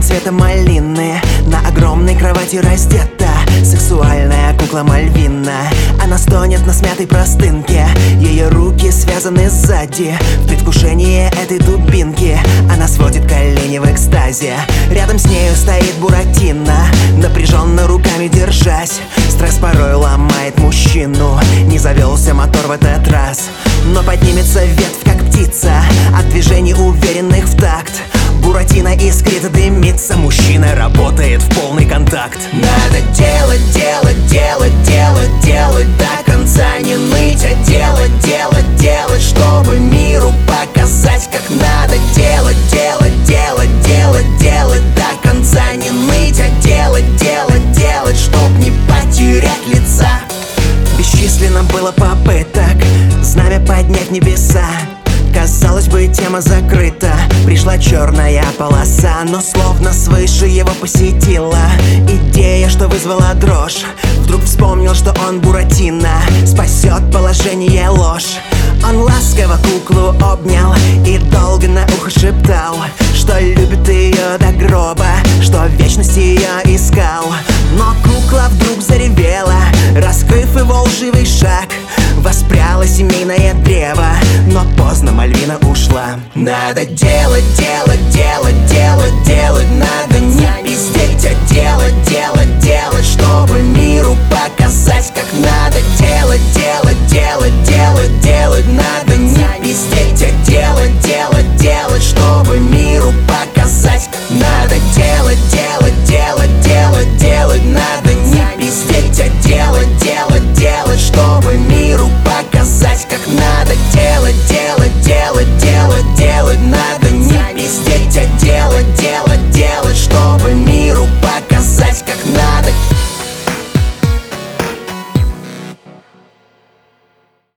цвета малины. На огромной кровати раздета сексуальная кукла Мальвина. Она стонет на смятой простынке, ее руки связаны сзади. В предвкушении этой дубинки она сводит колени в экстазе. Рядом с нею стоит Буратино, напряженно руками держась. Стресс порой ломает мужчину, не завелся мотор в этот раз. Но поднимется ветвь, как птица, от движений уверенных в такт. Буратино искрит, дымится, мужчина работает в полный контакт. Надо делать, делать, делать, делать, делать до конца, не ныть, а делать, делать, делать, чтобы миру показать, как надо. Делать, делать, делать, делать, делать до конца, не ныть, а делать, делать, делать, чтоб не потерять лица. Бесчисленно было попыток знамя поднять в небеса. Казалось бы, тема закрыта, пришла черная полоса. Но словно свыше его посетила идея, что вызвала дрожь. Вдруг вспомнил, что он Буратино, спасет положение ложь. Он ласково куклу обнял и долго на ухо шептал, что любит ее до гроба, что в вечности ее искал. Но кукла вдруг заревела, раскрыв его лживый шаг. Воспряло семейное древо, но поздно, Мальвина ушла. Надо делать, делать, делать, делать, делать. Надо не пиздеть, а делать, делать, делать, чтобы миру показать, как надо.